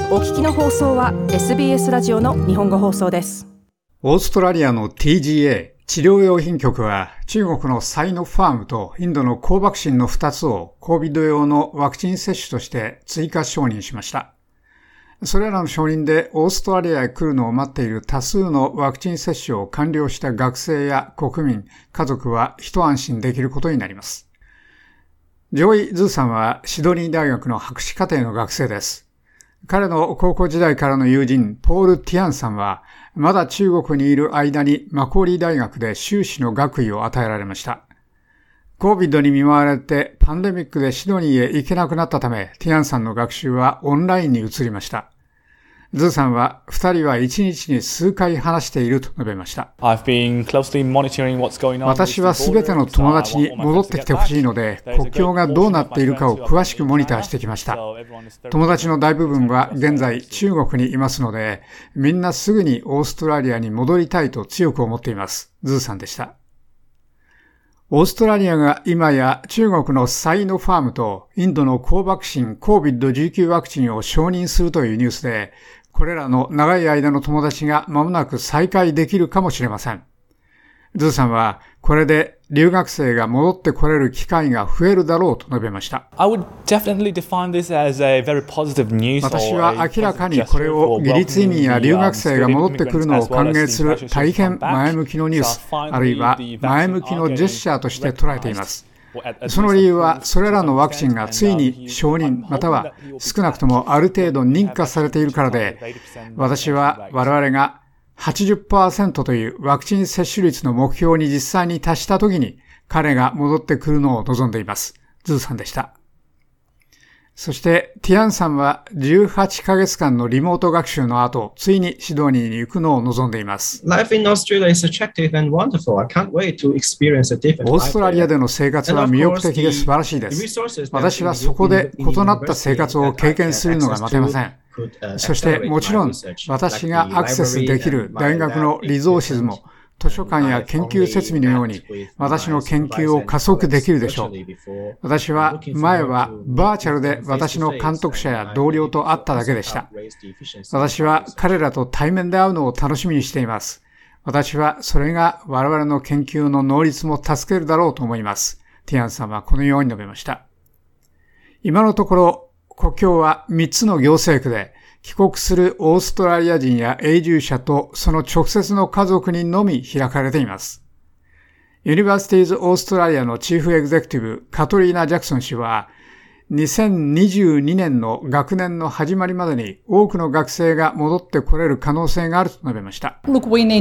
お聞きの放送は SBS ラジオの日本語放送です。 オーストラリアの TGA 治療用品局は中国のサイノファームとインドのコーバクシンの2つを COVID 用のワクチン接種として追加承認しました。それらの承認でオーストラリアへ来るのを待っている多数のワクチン接種を完了した学生や国民、家族は一安心できることになります。ジョイ・ズーさんはシドニー大学の博士課程の学生です。彼の高校時代からの友人、ポール・ティアンさんは、まだ中国にいる間にマコーリー大学で修士の学位を与えられました。COVID に見舞われてパンデミックでシドニーへ行けなくなったため、ティアンさんの学習はオンラインに移りました。ズーさんは、二人は一日に数回話していると述べました。私はすべての友達に戻ってきてほしいので、国境がどうなっているかを詳しくモニターしてきました。友達の大部分は現在中国にいますので、みんなすぐにオーストラリアに戻りたいと強く思っています。ズーさんでした。オーストラリアが今や中国のサイノファームとインドのコーバクシン COVID-19 ワクチンを承認するというニュースで、これらの長い間の友達が間もなく再会できるかもしれません。ズーさんは、これで留学生が戻ってこれる機会が増えるだろうと述べました。私は明らかにこれを自立移民や留学生が戻ってくるのを歓迎する大変前向きのニュース、あるいは前向きのジェスチャーとして捉えています。その理由は、それらのワクチンがついに承認、または少なくともある程度認可されているからで、私は我々が80% というワクチン接種率の目標に実際に達したときに、彼が戻ってくるのを望んでいます。ズーさんでした。そして、ティアンさんは18ヶ月間のリモート学習の後、ついにシドニーに行くのを望んでいます。オーストラリアでの生活は魅力的で素晴らしいです。私はそこで異なった生活を経験するのが待てません。そしてもちろん私がアクセスできる大学のリゾーシズも図書館や研究設備のように私の研究を加速できるでしょう。私は前はバーチャルで私の監督者や同僚と会っただけでした。私は彼らと対面で会うのを楽しみにしています。私はそれが我々の研究の能率も助けるだろうと思います。ティアンさんはこのように述べました。今のところ国境は3つの行政区で帰国するオーストラリア人や永住者とその直接の家族にのみ開かれています。ユニバーシティーズ・オーストラリアのチーフエグゼクティブカトリーナ・ジャクソン氏は2022年の学年の始まりまでに多くの学生が戻ってこれる可能性があると述べました。これ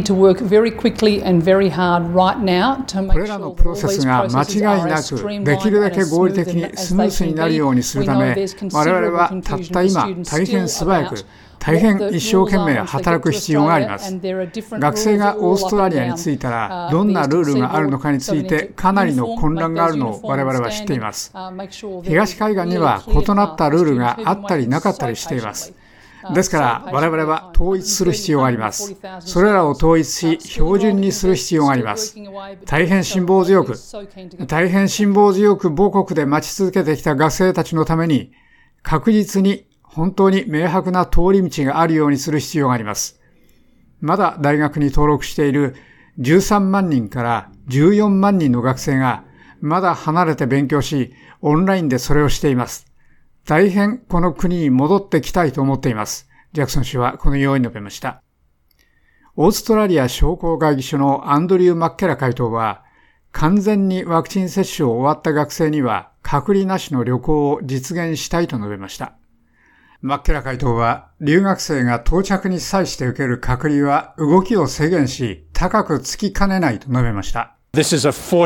らのプロセスが間違いなくできるだけ合理的にスムースになるようにするため、我々はたった今大変素早く大変一生懸命働く必要があります。学生がオーストラリアに着いたらどんなルールがあるのかについてかなりの混乱があるのを我々は知っています。東海岸には異なったルールがあったりなかったりしています。ですから我々は統一する必要があります。それらを統一し標準にする必要があります。大変辛抱強く母国で待ち続けてきた学生たちのために確実に本当に明白な通り道があるようにする必要があります。まだ大学に登録している13万人から14万人の学生がまだ離れて勉強し、オンラインでそれをしています。大変この国に戻ってきたいと思っています。ジャクソン氏はこのように述べました。オーストラリア商工会議所のアンドリュー・マッケラ会頭は、完全にワクチン接種を終わった学生には隔離なしの旅行を実現したいと述べました。マッケラ会頭は、留学生が到着に際して受ける隔離は動きを制限し、高くつきかねないと述べました。これはオ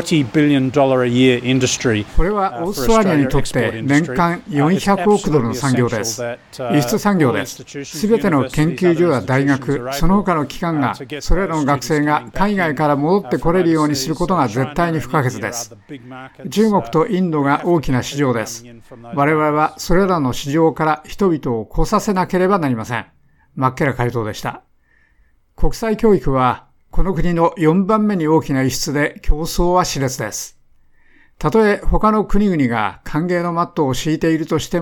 ーストラリアにとって年間400億ドルの産業です。輸出産業です。すべての研究所や大学、その他の機関が、それらの学生が海外から戻ってこれるようにすることが絶対に不可欠です。中国とインドが大きな市場です。我々はそれらの市場から人々を来させなければなりません。マッケラ会頭でした。国際教育は、この国の4番目に大きな輸出で競争は熾烈です。たとえ他の国々が歓迎のマットを敷いているとしても、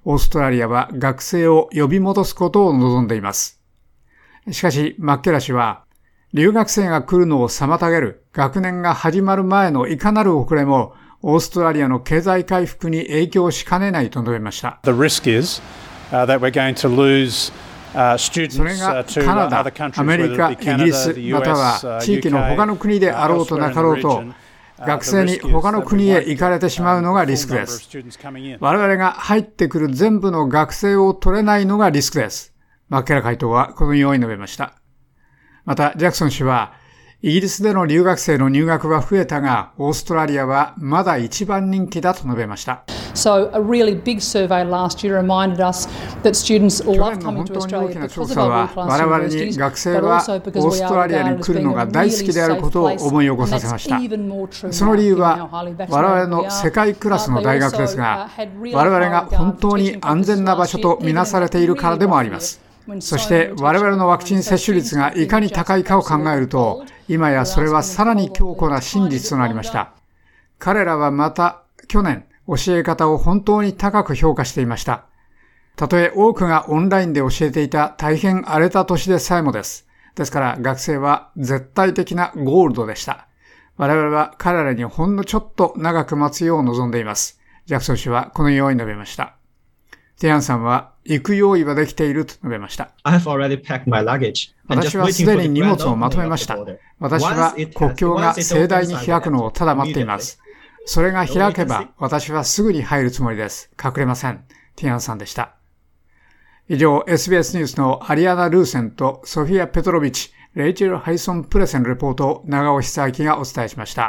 オーストラリアは学生を呼び戻すことを望んでいます。しかし、マッケラ氏は、留学生が来るのを妨げる学年が始まる前のいかなる遅れも、オーストラリアの経済回復に影響しかねないと述べました。 The risk is that we're going to lose それがカナダ、アメリカ、イギリス、または地域の他の国であろうとなかろうと、学生に他の国へ行かれてしまうのがリスクです。我々が入ってくる全部の学生を取れないのがリスクです。マッケラ会頭はこのように述べました。また、ジャクソン氏は、イギリスでの留学生の入学は増えたが、オーストラリアはまだ一番人気だと述べました。 So a really big survey last year reminded us that students love coming to Australia because of our world-class universities, but also because we are 我々に学生はオーストラリアに来るのが大好きであることを思い起こさせました。その理由は我々の世界クラスの大学ですが、我々が本当に安全な場所とみなされているからでもあります。そして我々のワクチン接種率がいかに高いかを考えると、今やそれはさらに強固な真実となりました。彼らはまた去年、教え方を本当に高く評価していました。たとえ多くがオンラインで教えていた大変荒れた年でさえもです。ですから学生は絶対的なゴールドでした。我々は彼らにほんのちょっと長く待つよう望んでいます。ジャクソン氏はこのように述べました。ティアンさんは行く用意はできていると述べました。私はすでに荷物をまとめました。私は国境が盛大に開くのをただ待っています。それが開けば私はすぐに入るつもりです。隠れません。ティアンさんでした。以上、SBS ニュースのアリアナ・ルーセンとソフィア・ペトロビチ、レイチェル・ハイソン・プレセンレポートを長尾久明がお伝えしました。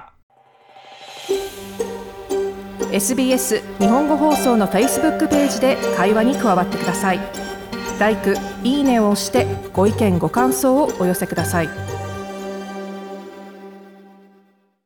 SBS 日本語放送の Facebook ページで会話に加わってください。LIKE、いいねを押してご意見ご感想をお寄せください。